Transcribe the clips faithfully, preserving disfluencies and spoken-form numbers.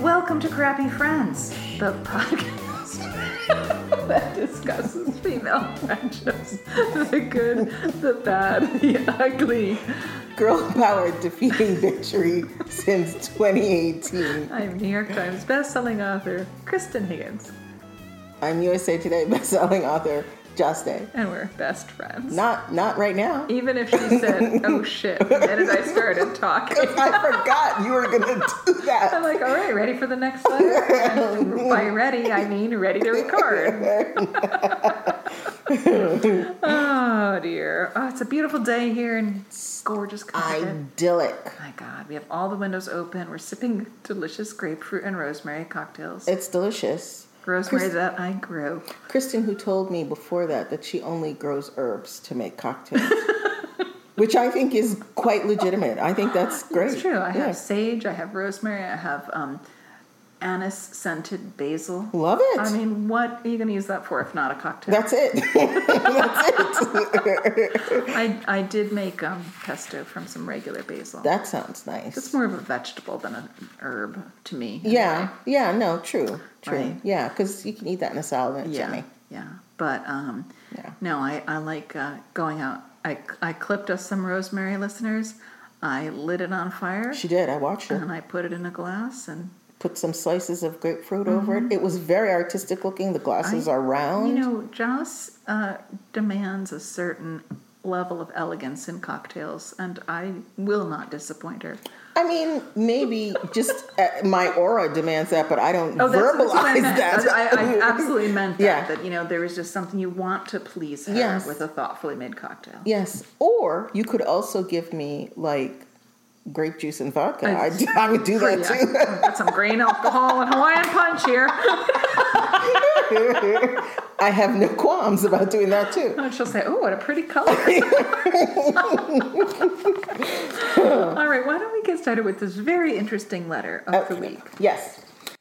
Welcome to Crappy Friends, the podcast that discusses female friendships, the good, the bad, the ugly. Girl power defeating victory since twenty eighteen. I'm New York Times bestselling author Kristen Higgins. I'm U S A Today bestselling author Just Day. And we're best friends. Not not right now. Even if she said, oh shit, the minute I started talking. I forgot you were going to do that. I'm like, all right, ready for the next letter? And by ready, I mean ready to record. Oh, dear. Oh, it's a beautiful day here in gorgeous Connecticut. Idyllic. My God, we have all the windows open. We're sipping delicious grapefruit and rosemary cocktails. It's delicious. Rosemary Chris- that I grow. Kristen, who told me before that that she only grows herbs to make cocktails, which I think is quite legitimate. I think that's great. It's true. I Yeah. have sage. I have rosemary. I have um, anise-scented basil. Love it. I mean, what are you going to use that for if not a cocktail? That's it. That's it. I, I did make um, pesto from some regular basil. That sounds nice. It's more of a vegetable than an herb to me. Yeah, anyway. yeah, no, true, true. Right. Yeah, because you can eat that in a salad and it's Yeah, yummy. yeah. But um, Yeah. no, I, I like uh, going out. I, I clipped us some rosemary, listeners. I lit it on fire. She did. I watched her. And I put it in a glass and Put some slices of grapefruit over it. It was very artistic looking. The glasses I, are round. You know, Joss uh, demands a certain level of elegance in cocktails, and I will not disappoint her. I mean, maybe just uh, my aura demands that, but I don't Oh, that's, verbalize that's what I meant. that. I, I absolutely meant that. Yeah. That, you know, there is just something you want to please her Yes. with a thoughtfully made cocktail. Yes. Or you could also give me, like, grape juice and vodka. I- I, do- I would do that, Yeah. too. Got some grain alcohol and Hawaiian punch here. I have no qualms about doing that, too. And she'll say, oh, what a pretty color. All right, why don't we get started with this very interesting letter of the week. Yes.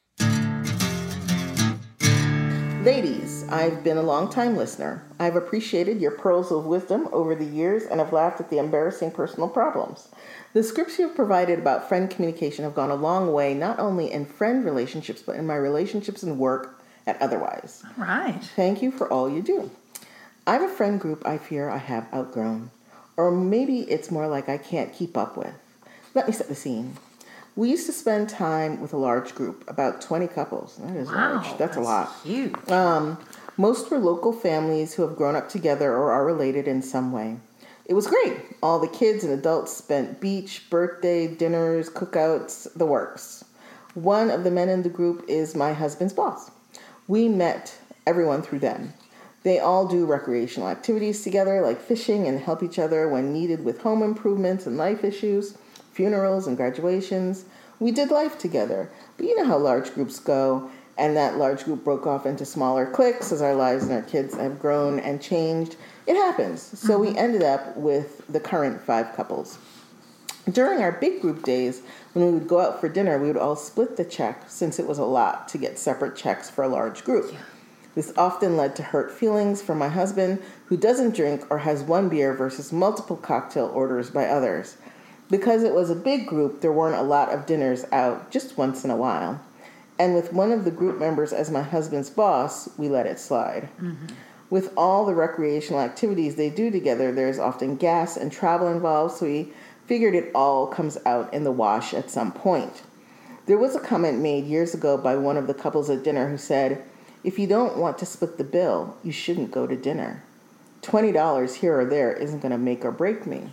Ladies, I've been a long-time listener. I've appreciated your pearls of wisdom over the years and have laughed at the embarrassing personal problems. The scripts you have provided about friend communication have gone a long way, not only in friend relationships, but in my relationships and work and otherwise. All right. Thank you for all you do. I have a friend group I fear I have outgrown, or maybe it's more like I can't keep up with. Let me set the scene. We used to spend time with a large group, about twenty couples. That is Wow, large. That's, a lot. Huge. Um, most were local families who have grown up together or are related in some way. It was great. All the kids and adults spent beach, birthday, dinners, cookouts, the works. One of the men in the group is my husband's boss. We met everyone through them. They all do recreational activities together, like fishing, and help each other when needed with home improvements and life issues, funerals and graduations. We did life together. But you know how large groups go, and that large group broke off into smaller cliques as our lives and our kids have grown and changed. It happens. So we ended up with the current five couples. During our big group days, when we would go out for dinner, we would all split the check since it was a lot to get separate checks for a large group. Yeah. This often led to hurt feelings for my husband, who doesn't drink or has one beer versus multiple cocktail orders by others. Because it was a big group, there weren't a lot of dinners out, just once in a while. And with one of the group members as my husband's boss, we let it slide. Mm-hmm. With all the recreational activities they do together, there's often gas and travel involved, so we figured it all comes out in the wash at some point. There was a comment made years ago by one of the couples at dinner who said, if you don't want to split the bill, you shouldn't go to dinner. twenty dollars here or there isn't going to make or break me.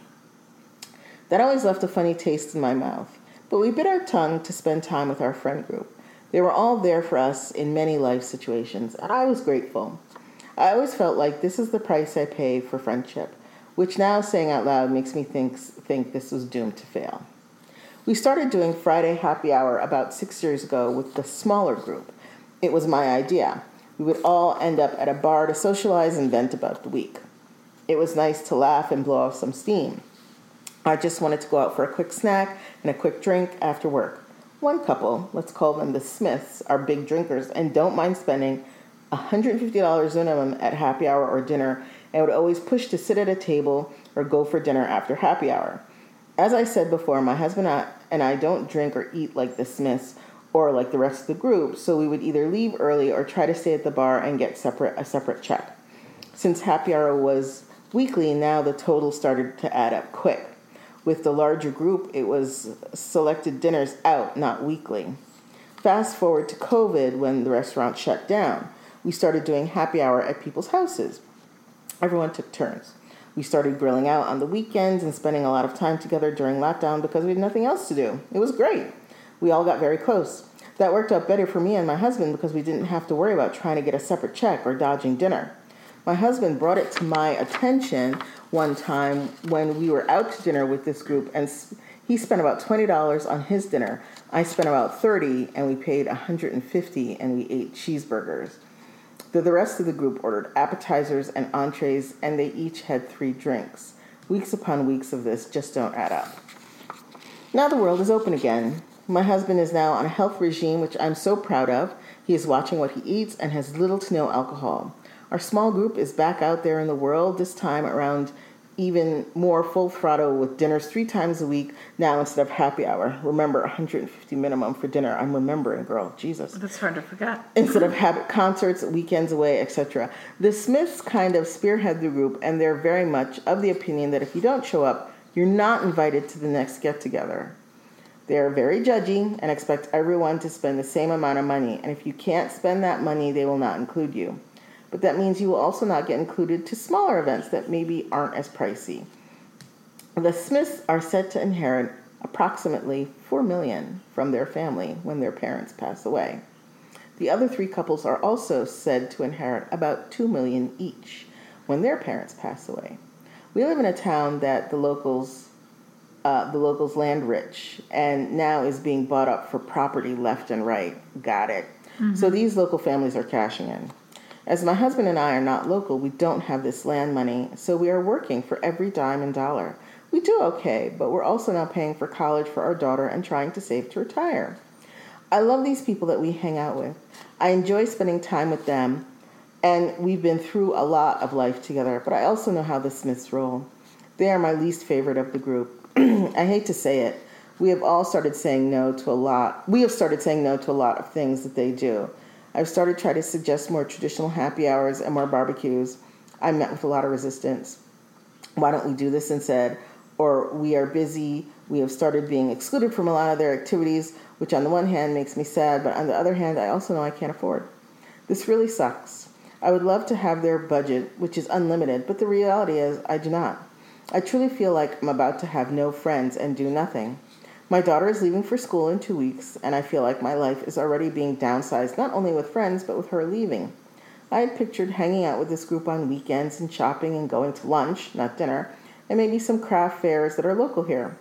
That always left a funny taste in my mouth, but we bit our tongue to spend time with our friend group. They were all there for us in many life situations, and I was grateful. I always felt like this is the price I pay for friendship, which now saying out loud makes me think, think this was doomed to fail. We started doing Friday happy hour about six years ago with the smaller group. It was my idea. We would all end up at a bar to socialize and vent about the week. It was nice to laugh and blow off some steam. I just wanted to go out for a quick snack and a quick drink after work. One couple, let's call them the Smiths, are big drinkers and don't mind spending one hundred fifty dollars minimum at happy hour or dinner, and would always push to sit at a table or go for dinner after happy hour. As I said before, my husband and I don't drink or eat like the Smiths or like the rest of the group, so we would either leave early or try to stay at the bar and get separate a separate check. Since happy hour was weekly, now the total started to add up quick. With the larger group, it was selected dinners out, not weekly. Fast forward to COVID, when the restaurant shut down. We started doing happy hour at people's houses. Everyone took turns. We started grilling out on the weekends and spending a lot of time together during lockdown because we had nothing else to do. It was great. We all got very close. That worked out better for me and my husband because we didn't have to worry about trying to get a separate check or dodging dinner. My husband brought it to my attention one time when we were out to dinner with this group, and he spent about twenty dollars on his dinner. I spent about thirty dollars, and we paid one hundred fifty dollars, and we ate cheeseburgers. The, the rest of the group ordered appetizers and entrees, and they each had three drinks. Weeks upon weeks of this just don't add up. Now the world is open again. My husband is now on a health regime, which I'm so proud of. He is watching what he eats and has little to no alcohol. Our small group is back out there in the world, this time around even more full throttle with dinners three times a week now instead of happy hour. Remember, one hundred fifty minimum for dinner. I'm remembering, girl. Jesus. That's hard to forget. Instead of habit concerts, weekends away, et cetera. The Smiths kind of spearhead the group, and they're very much of the opinion that if you don't show up, you're not invited to the next get-together. They are very judgy and expect everyone to spend the same amount of money, and if you can't spend that money, they will not include you. But that means you will also not get included to smaller events that maybe aren't as pricey. The Smiths are said to inherit approximately four million dollars from their family when their parents pass away. The other three couples are also said to inherit about two million dollars each when their parents pass away. We live in a town that the locals, uh, the locals land rich, and now is being bought up for property left and right. Got it. Mm-hmm. So these local families are cashing in. As my husband and I are not local, we don't have this land money, so we are working for every dime and dollar. We do okay, but we're also now paying for college for our daughter and trying to save to retire. I love these people that we hang out with. I enjoy spending time with them, and we've been through a lot of life together, but I also know how the Smiths roll. They are my least favorite of the group. I hate to say it. We have all started saying no to a lot. We have started saying no to a lot of things that they do. I've started trying to suggest more traditional happy hours and more barbecues. I met with a lot of resistance. Why don't we do this instead? Or we are busy. We have started being excluded from a lot of their activities, which on the one hand makes me sad, but on the other hand, I also know I can't afford. This really sucks. I would love to have their budget, which is unlimited, but the reality is I do not. I truly feel like I'm about to have no friends and do nothing. My daughter is leaving for school in two weeks, and I feel like my life is already being downsized, not only with friends, but with her leaving. I had pictured hanging out with this group on weekends and shopping and going to lunch, not dinner, and maybe some craft fairs that are local here.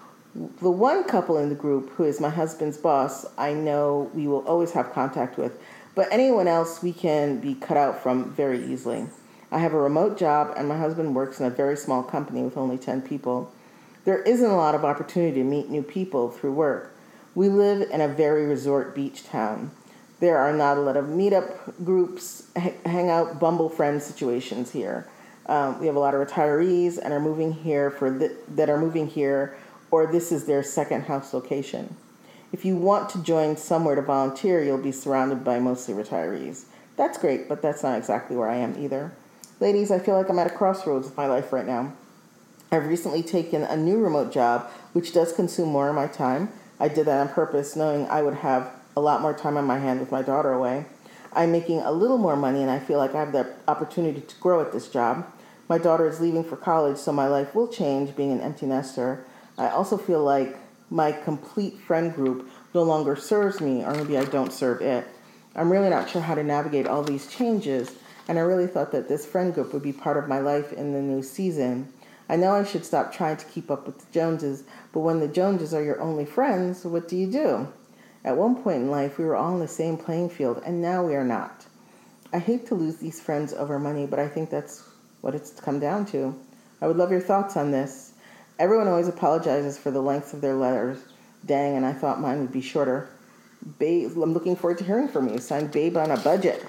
The one couple in the group, who is my husband's boss, I know we will always have contact with, but anyone else we can be cut out from very easily. I have a remote job, and my husband works in a very small company with only ten people. There isn't a lot of opportunity to meet new people through work. We live in a very resort beach town. There are not a lot of meetup groups, hangout, Bumble friend situations here. Um, we have a lot of retirees and are moving here for th- that are moving here, or this is their second house location. If you want to join somewhere to volunteer, you'll be surrounded by mostly retirees. That's great, but that's not exactly where I am either. Ladies, I feel like I'm at a crossroads of my life right now. I've recently taken a new remote job, which does consume more of my time. I did that on purpose, knowing I would have a lot more time on my hand with my daughter away. I'm making a little more money, and I feel like I have the opportunity to grow at this job. My daughter is leaving for college, so my life will change, being an empty nester. I also feel like my complete friend group no longer serves me, or maybe I don't serve it. I'm really not sure how to navigate all these changes, and I really thought that this friend group would be part of my life in the new season. I know I should stop trying to keep up with the Joneses, but when the Joneses are your only friends, what do you do? At one point in life, we were all on the same playing field, and now we are not. I hate to lose these friends over money, but I think that's what it's come down to. I would love your thoughts on this. Everyone always apologizes for the length of their letters. Dang, and I thought mine would be shorter. Babe, I'm looking forward to hearing from you. Signed, Babe on a Budget.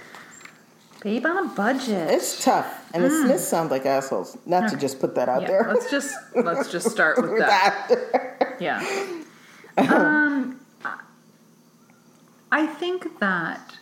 Babe on a Budget. It's tough. And mm. the Smiths sound like assholes. Not okay. to just put that out yeah, there. Let's just let's just start with that. Yeah. Um I think that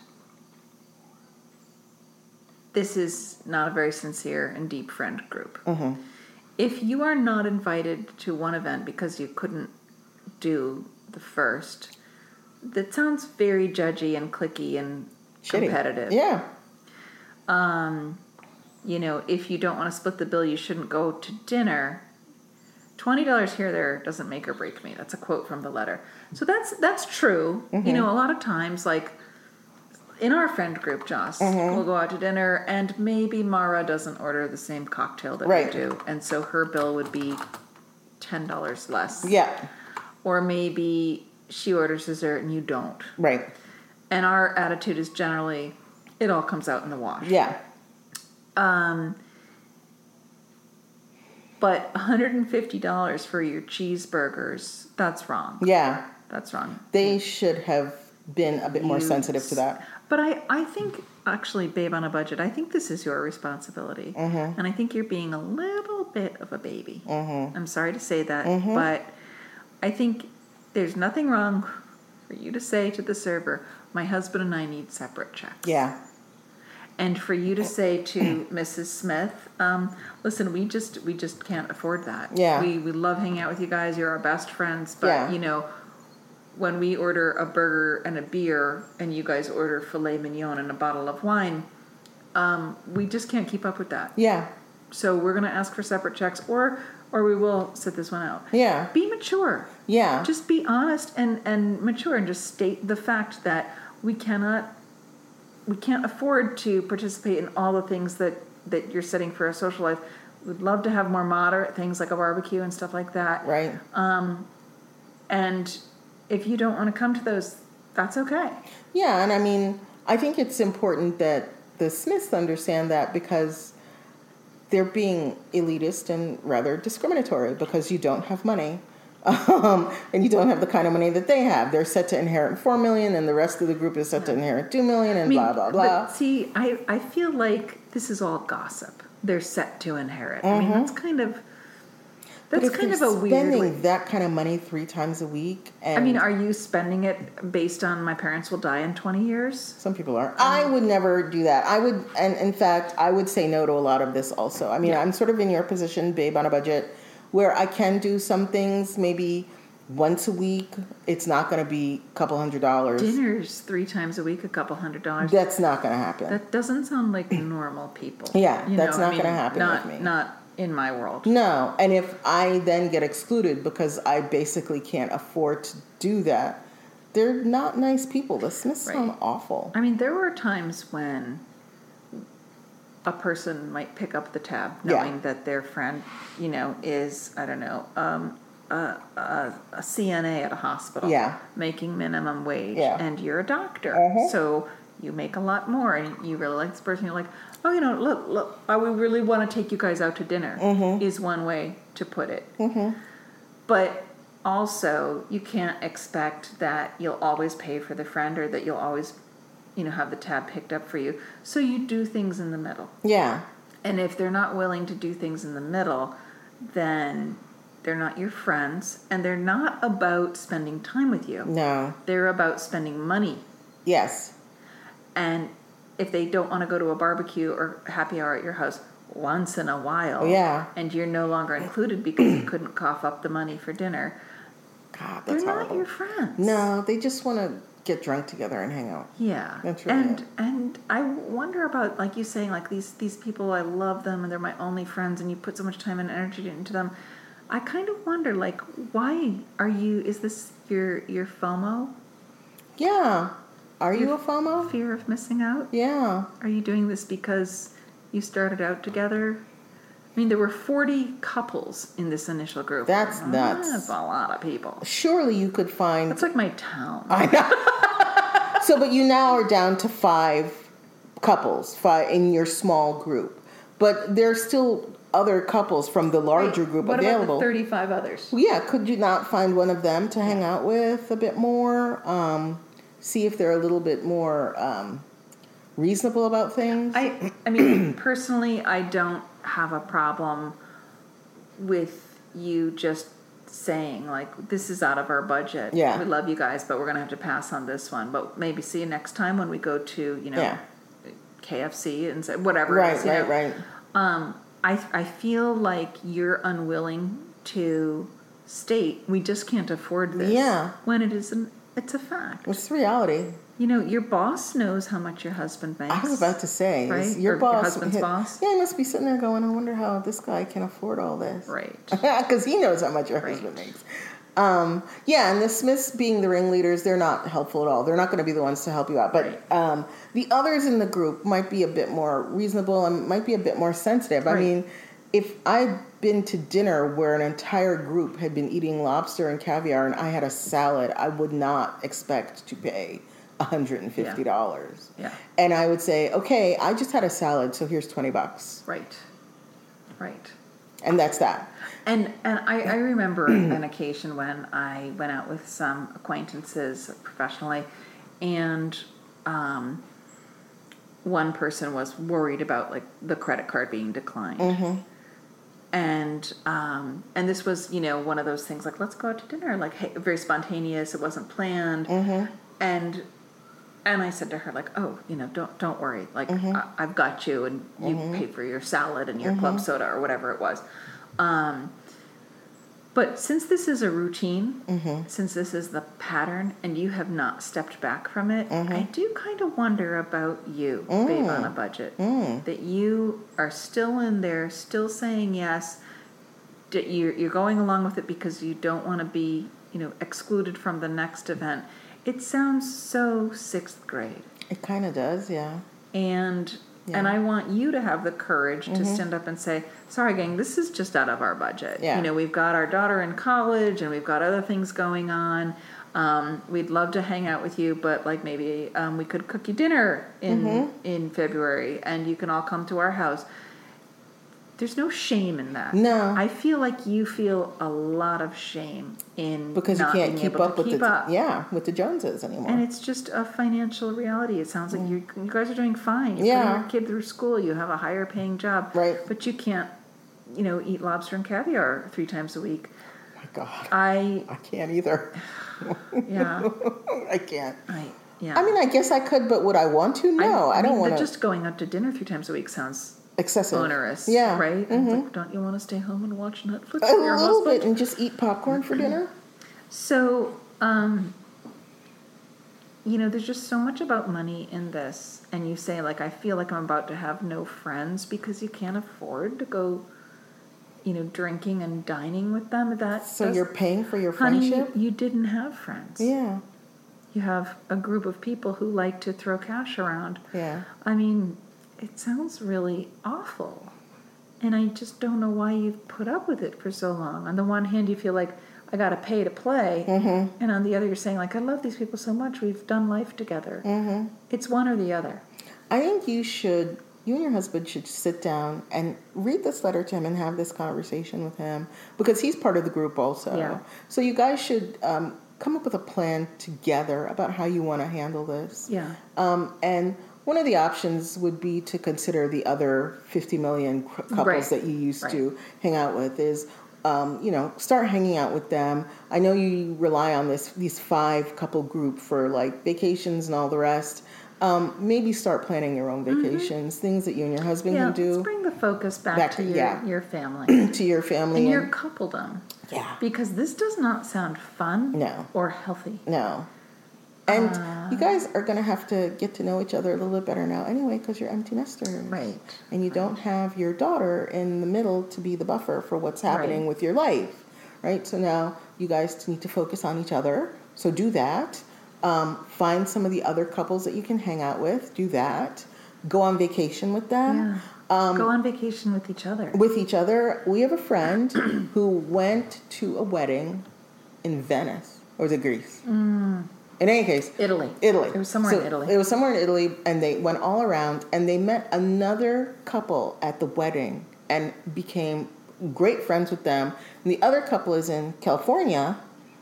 this is not a very sincere and deep friend group. Mm-hmm. If you are not invited to one event because you couldn't do the first, that sounds very judgy and cliquey and Shitty. competitive. Yeah. Um, you know, if you don't want to split the bill, you shouldn't go to dinner. twenty dollars here or there doesn't make or break me. That's a quote from the letter. So that's that's true. Mm-hmm. You know, a lot of times, like in our friend group, Joss, Mm-hmm. we'll go out to dinner and maybe Mara doesn't order the same cocktail that Right. we do. And so her bill would be ten dollars less. Yeah. Or maybe she orders dessert and you don't. Right. And our attitude is generally, it all comes out in the wash. Yeah. Um, but one hundred fifty dollars for your cheeseburgers, that's wrong. Yeah. That's wrong. They should have been a bit more You- sensitive to that. But I, I think, actually, babe on a budget, I think this is your responsibility. Mm-hmm. And I think you're being a little bit of a baby. Mm-hmm. I'm sorry to say that, Mhm. but I think there's nothing wrong for you to say to the server, my husband and I need separate checks. Yeah. And for you to say to Missus Smith, um, listen, we just we just can't afford that. Yeah. We we love hanging out with you guys. You're our best friends, but Yeah. you know, when we order a burger and a beer, and you guys order filet mignon and a bottle of wine, um, we just can't keep up with that. Yeah. So we're gonna ask for separate checks, or or we will sit this one out. Yeah. Be mature. Yeah. Just be honest and, and mature and just state the fact that we cannot we can't afford to participate in all the things that, that you're setting for a social life. We'd love to have more moderate things like a barbecue and stuff like that. Right. Um, and if you don't want to come to those, that's okay. Yeah, and I mean, I think it's important that the Smiths understand that because they're being elitist and rather discriminatory because you don't have money. Um, and you don't have the kind of money that they have. They're set to inherit four million, and the rest of the group is set to inherit two million, and I mean, blah blah blah. But see, I, I feel like this is all gossip. They're set to inherit. I mean, that's kind of But that's if kind you're of a weird. spending way- that kind of money three times a week, and I mean, are you spending it based on my parents will die in twenty years? some people are. I would never do that. I would, and in fact, I would say no to a lot of this also. I mean, I'm sort of in your position, babe, on a budget, where I can do some things maybe once a week. It's not going to be a couple hundred dollars. Dinners three times a week, a couple hundred dollars. That's not going to happen. That doesn't sound like normal people. Yeah, You that's know, not I mean, gonna happen not, with me. Not in my world. No, and if I then get excluded because I basically can't afford to do that, they're not nice people. The Smiths Right. sound awful. I mean, there were times when a person might pick up the tab Yeah. knowing that their friend, you know, is, I don't know, um, a, a, a C N A at a hospital. Yeah. Making minimum wage. Yeah. And you're a doctor. Uh-huh. So you make a lot more and you really like this person. You're like, oh, you know, look, look, I would really want to take you guys out to dinner Mm-hmm. is one way to put it. But also, you can't expect that you'll always pay for the friend or that you'll always, you know, have the tab picked up for you. So you do things in the middle. Yeah. And if they're not willing to do things in the middle, then they're not your friends and they're not about spending time with you. No. They're about spending money. Yes. And if they don't want to go to a barbecue or happy hour at your house once in a while, Yeah. and you're no longer included because you couldn't cough up the money for dinner, God, they're that's not horrible. your friends. No, they just want to get drunk together and hang out. Yeah. That's really and it. and I wonder about, like you saying, like these these people, I love them and they're my only friends, and you put so much time and energy into them. I kind of wonder, like, why are you? Is this your your FOMO? Yeah. Are you Your a FOMO? Fear of missing out? Yeah. Are you doing this because you started out together? I mean, there were forty couples in this initial group. That's nuts. That's a lot of people. Surely you could find. That's like my town. I know. So, but you now are down to five couples, five in your small group, but there's still other couples from the larger group what available. about the thirty-five others? Yeah, could you not find one of them to hang out with a bit more? Um, see if they're a little bit more um, reasonable about things. I, I mean, personally, I don't have a problem with you just saying like, this is out of our budget. Yeah. We love you guys, but we're going to have to pass on this one. But maybe see you next time when we go to, you know, Yeah. K F C and say, whatever. Right, it is, you right, know. right. Um, I, I feel like you're unwilling to state, we just can't afford this. Yeah. When it is, an, it's a fact. It's reality. You know, your boss knows how much your husband makes. I was about to say, is Right? your Or your boss, husband's he- boss? Yeah, he must be sitting there going, I wonder how this guy can afford all this. Right. Because he knows how much your Right. husband makes. Um, yeah, and the Smiths being the ringleaders, they're not helpful at all. They're not going to be the ones to help you out. But Right. um, the others in the group might be a bit more reasonable and might be a bit more sensitive. I Right. mean, if I'd been to dinner where an entire group had been eating lobster and caviar and I had a salad, I would not expect to pay one hundred fifty dollars. Yeah. And I would say, okay, I just had a salad, so here's twenty bucks. Right. Right. And that's that. And and I, I remember an occasion when I went out with some acquaintances professionally, and um, one person was worried about like the credit card being declined. Mm-hmm. And um, and this was, you know, one of those things like, let's go out to dinner, like, hey, very spontaneous. It wasn't planned. Mm-hmm. And and I said to her, like, oh, you know, don't don't worry, like, Mm-hmm. I, I've got you, and you Mm-hmm. pay for your salad and your club soda or whatever it was. Um, but since this is a routine, Mm-hmm. since this is the pattern, and you have not stepped back from it, Mm-hmm. I do kind of wonder about you, babe on a budget, Mm. that you are still in there, still saying yes. That you're you're going along with it because you don't want to be, you know, excluded from the next event. It sounds so sixth grade. It kind of does, yeah. And Yeah. and I want you to have the courage to stand up and say, sorry gang, this is just out of our budget. Yeah. You know, we've got our daughter in college and we've got other things going on. Um, we'd love to hang out with you, but like maybe um, we could cook you dinner in in February and you can all come to our house. There's no shame in that. No. I feel like you feel a lot of shame in Because not you can't being keep able up to with keep the up. yeah with the Joneses anymore. And it's just a financial reality. It sounds like you you guys are doing fine. You're Yeah. putting your kid through school. You have a higher paying job. Right. But you can't, you know, eat lobster and caviar three times a week. Oh my God, I I can't either. yeah. I can't. I yeah. I mean, I guess I could, but would I want to? No, I, mean, don't but want to. just going out to dinner three times a week sounds Excessive. onerous. Yeah. Right? Mhm. It's like, don't you want to stay home and watch Netflix A with your little husband? bit and just eat popcorn for dinner. So, um, you know, there's just so much about money in this. And you say, like, I feel like I'm about to have no friends because you can't afford to go, you know, drinking and dining with them. That So does- you're paying for your honey, friendship? you didn't have friends. Yeah, You have a group of people who like to throw cash around. yeah. I mean, it sounds really awful. And I just don't know why you've put up with it for so long. On the one hand, you feel like, I got to pay to play. Mm-hmm. And on the other, you're saying, like, I love these people so much. We've done life together. Mm-hmm. It's one or the other. I think you should, you and your husband should sit down and read this letter to him and have this conversation with him because he's part of the group also. Yeah. So you guys should um, come up with a plan together about how you want to handle this. Yeah. Um, and one of the options would be to consider the other fifty million cr- couples Right. that you used Right. to hang out with is, um, you know, start hanging out with them. I know you rely on this these five couple group for like vacations and all the rest. Um, maybe start planning your own vacations, things that you and your husband Yeah, can do let's bring the focus back, Back to to- your, yeah. your family to your family. and your and- coupledom. yeah, Because this does not sound fun No. or healthy. no. And Uh, you guys are going to have to get to know each other a little bit better now anyway because you're empty nesters. Right. And you don't have your daughter in the middle to be the buffer for what's happening Right. with your life, right? So now you guys need to focus on each other. So do that. Um, find some of the other couples that you can hang out with. Do that. Go on vacation with them. Yeah. Go on vacation with each other. With each other. We have a friend who went to a wedding in Venice. Or was it Greece? Mm. In any case, Italy. Italy. It was somewhere So in Italy. It was somewhere in Italy, and they went all around, and they met another couple at the wedding and became great friends with them. And the other couple is in California,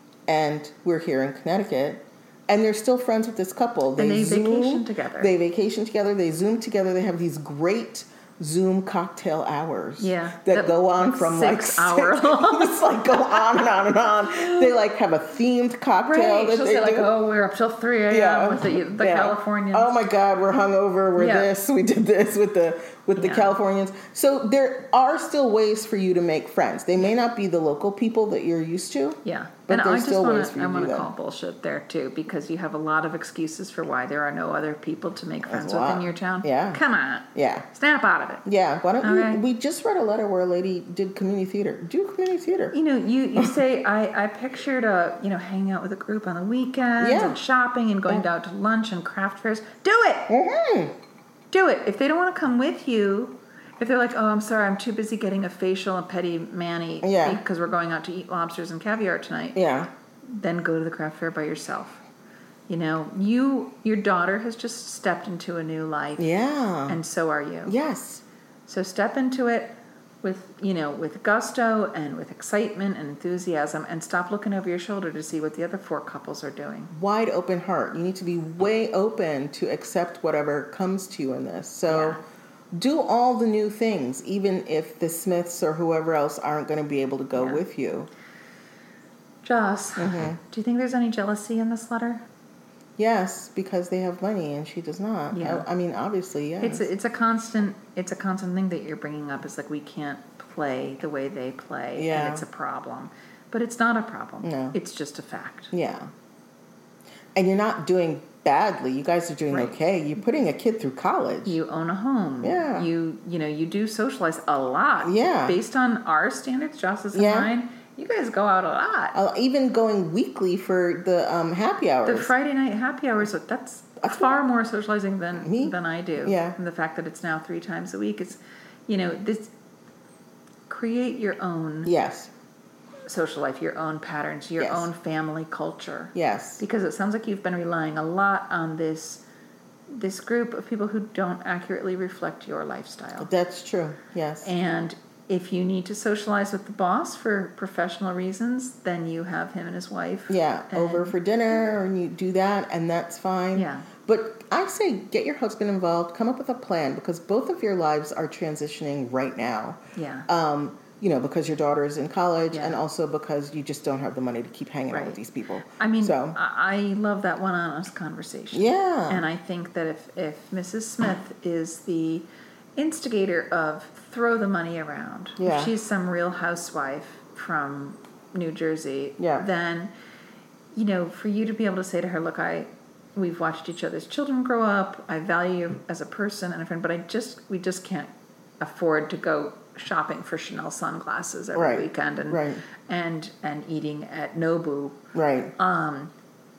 and we're here in Connecticut, and they're still friends with this couple. And they Zoom, vacation together. They vacation together. They Zoom together. They have these great Zoom cocktail hours. Yeah, that, that- go on like from six like hour six, long. It's like go on and on and on. They like have a themed cocktail Right, that she'll they say like, do. oh, we're up till three a.m. Yeah, with the, the yeah. Californians. Oh my God, we're hungover. We're Yeah. this. We did this with the with the Yeah. Californians. So there are still ways for you to make friends. They may not be the local people that you're used to. Yeah, But and I there's just still want ways for to you I to want do to that. call bullshit there too, because you have a lot of excuses for why there are no other people to make friends a with lot. in your town. Yeah. Come on, Yeah. snap out of it. Yeah. Why don't Okay. you? We just read a letter where a lady did community theater. Do community theater. You know, you, you say I, I pictured a you know hanging out with a group on the weekends Yeah. and shopping and going Yeah. out to lunch and craft fairs. Do it, Mm-hmm. do it. If they don't want to come with you, if they're like, oh, I'm sorry, I'm too busy getting a facial and petty mani Yeah. because we're going out to eat lobsters and caviar tonight, Yeah. then go to the craft fair by yourself. You know, you your daughter has just stepped into a new life, Yeah. and so are you. Yes. So step into it with, you know, with gusto and with excitement and enthusiasm, and stop looking over your shoulder to see what the other four couples are doing. Wide open heart. You need to be way open to accept whatever comes to you in this. So Yeah. do all the new things, even if the Smiths or whoever else aren't going to be able to go Yeah. with you. Joss, Mm-hmm. do you think there's any jealousy in this letter? Yes, because they have money and she does not. Yeah. I, I mean, obviously, yes. It's a, it's a constant it's a constant thing that you're bringing up. Is like we can't play the way they play, Yeah. and it's a problem. But it's not a problem. No. It's just a fact. Yeah. And you're not doing badly. You guys are doing Right. okay. You're putting a kid through college. You own a home. Yeah. You you know you do socialize a lot. Yeah. Based on our standards, Joss's and Yeah. mine, you guys go out a lot. Uh, even going weekly for the um, happy hours. The Friday night happy hours, that's That's far more socializing than Me? than I do. Yeah. And the fact that it's now three times a week is, you know, this create your own Yes. social life, your own patterns, your Yes. own family culture. Yes. Because it sounds like you've been relying a lot on this this group of people who don't accurately reflect your lifestyle. That's true. Yes. And if you need to socialize with the boss for professional reasons, then you have him and his wife. Yeah, and- over for dinner, and you do that, and that's fine. Yeah. But I say get your husband involved, come up with a plan, because both of your lives are transitioning right now. Yeah. Um, you know, because your daughter is in college, Yeah. and also because you just don't have the money to keep hanging out Right. with these people. I mean, so I I love that one honest conversation. yeah, And I think that if, if Missus Smith is the instigator of throw the money around, Yeah. if she's some real housewife from New Jersey, Yeah. then, you know, for you to be able to say to her, look, I, we've watched each other's children grow up, I value you as a person and a friend, but I just, we just can't afford to go shopping for Chanel sunglasses every Right. weekend and, Right. and, and eating at Nobu. right. Um,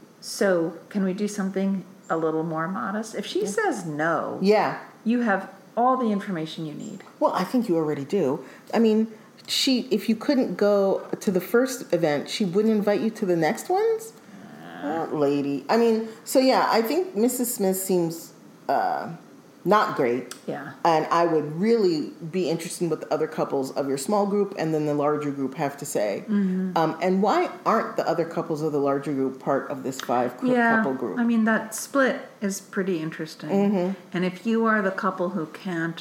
so can we do something a little more modest? If she says no, Yeah. you have all the information you need. Well, I think you already do. I mean, she if you couldn't go to the first event, she wouldn't invite you to the next ones? Oh, lady. I mean, so yeah, I think Missus Smith seems uh, not great. Yeah. And I would really be interested in what the other couples of your small group and then the larger group have to say. Mm-hmm. Um, and why aren't the other couples of the larger group part of this five cou- Yeah. couple group? I mean, that split is pretty interesting. Mm-hmm. And if you are the couple who can't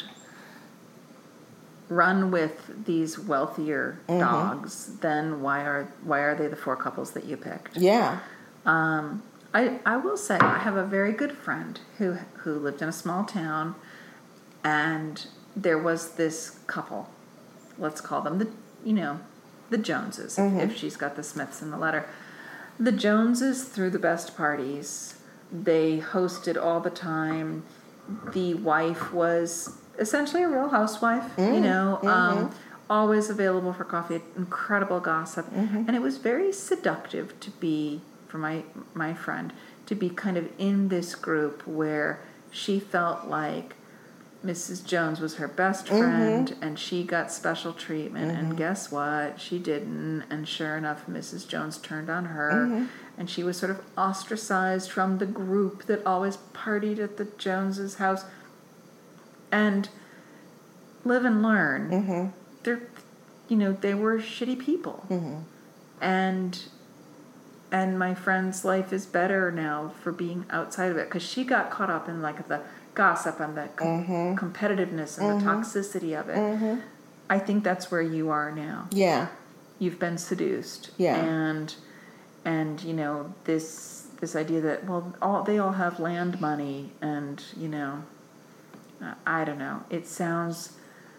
run with these wealthier Mm-hmm. dogs, then why are why are they the four couples that you picked? yeah. Um, I, I will say I have a very good friend who who lived in a small town, and there was this couple. Let's call them the you know the Joneses, Mm-hmm. if she's got the Smiths in the letter. The Joneses threw the best parties. They hosted all the time. The wife was essentially a real housewife, you know, um, always available for coffee, incredible gossip, and it was very seductive to be for my my friend to be kind of in this group where she felt like Missus Jones was her best friend and she got special treatment, and guess what, she didn't, and sure enough Missus Jones turned on her, and she was sort of ostracized from the group that always partied at the Joneses' house. And live and learn, Mm-hmm. they're you know they were shitty people, Mm-hmm. and and my friend's life is better now for being outside of it, because she got caught up in like the gossip and the com- Mm-hmm. competitiveness and Mm-hmm. the toxicity of it. Mm-hmm. I think that's where you are now. Yeah. You've been seduced. Yeah. And and you know, this this idea that, well, all they all have land money, and you know, uh, I don't know. It sounds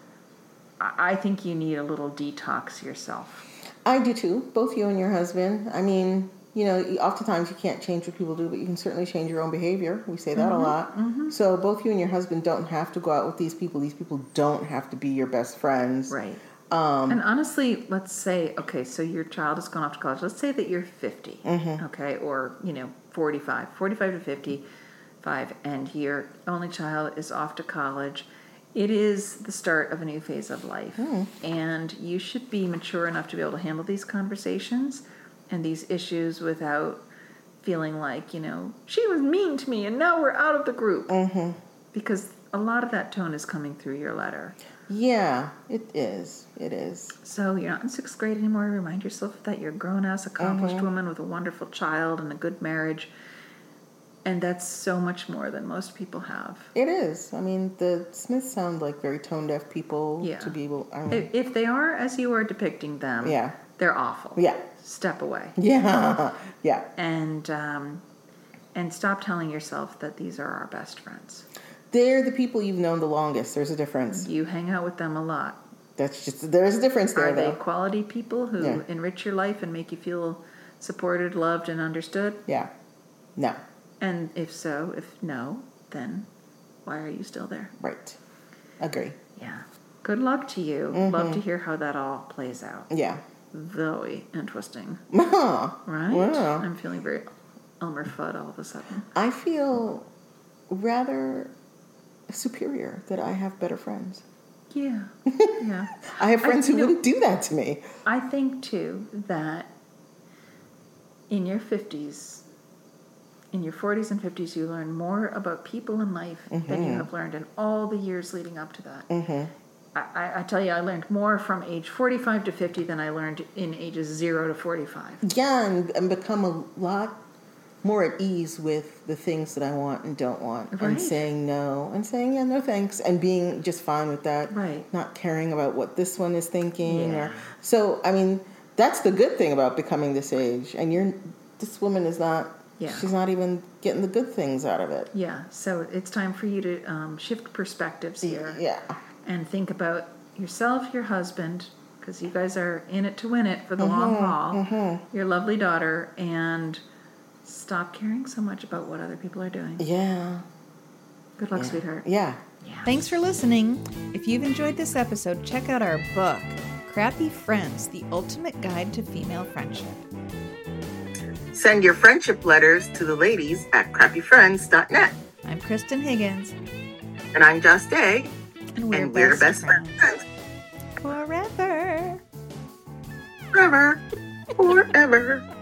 I I think you need a little detox yourself. I do too. Both you and your husband. I mean, you know, oftentimes you can't change what people do, but you can certainly change your own behavior. We say that Mm-hmm. a lot. Mm-hmm. So both you and your husband don't have to go out with these people. These people don't have to be your best friends. Right. Um, And honestly, let's say, okay, so your child has gone off to college. Let's say that you're fifty, Mhm. okay, or, you know, forty-five, forty-five to fifty-five, and your only child is off to college. It is the start of a new phase of life. Mm. And you should be mature enough to be able to handle these conversations and these issues without feeling like, you know, she was mean to me and now we're out of the group. mhm. Because a lot of that tone is coming through your letter. Yeah, it is. It is. So you're not in sixth grade anymore. Remind yourself that you're a grown-ass, accomplished Mhm. woman with a wonderful child and a good marriage. And that's so much more than most people have. It is. I mean, the Smiths sound like very tone-deaf people Yeah. to be able. I mean, If, if they are as you are depicting them, yeah. they're awful. Yeah. Step away. Yeah. Yeah. And um, and stop telling yourself that these are our best friends. They're the people you've known the longest. There's a difference. You hang out with them a lot. That's just there's a difference there, Are they though. quality people who Yeah. enrich your life and make you feel supported, loved, and understood? Yeah. No. And if so, if no, then why are you still there? Right. Agree. Yeah. Good luck to you. Mhm. Love to hear how that all plays out. Yeah. Very interesting. Huh. Right? Wow. I'm feeling very Elmer Fudd all of a sudden. I feel rather superior that I have better friends. Yeah. Yeah. I have friends I- who you know- wouldn't do that to me. I think, too, that in your fifties, in your forties and fifties, you learn more about people in life than you Mhm. have learned in all the years leading up to that. Mm-hmm. I, I, I tell you, I learned more from age forty-five to fifty than I learned in ages zero to forty-five. Yeah, and, and become a lot more at ease with the things that I want and don't want, Right. and saying no, and saying yeah, no thanks, and being just fine with that. Right. Not caring about what this one is thinking. Yeah. Or, so, I mean, that's the good thing about becoming this age. And you're, this woman is not. Yeah. She's not even getting the good things out of it. Yeah, so it's time for you to um, shift perspectives here Yeah. and think about yourself, your husband, because you guys are in it to win it for the long haul, Mm-hmm. your lovely daughter, and stop caring so much about what other people are doing. Yeah. Good luck, Yeah. sweetheart. Yeah. Thanks for listening. If you've enjoyed this episode, check out our book, Crappy Friends, The Ultimate Guide to Female Friendship. Send your friendship letters to the ladies at crappy friends dot net. I'm Kristen Higgins, And I'm Joss Day. and we're, And we're best, best friends. friends. Forever. Forever. Forever.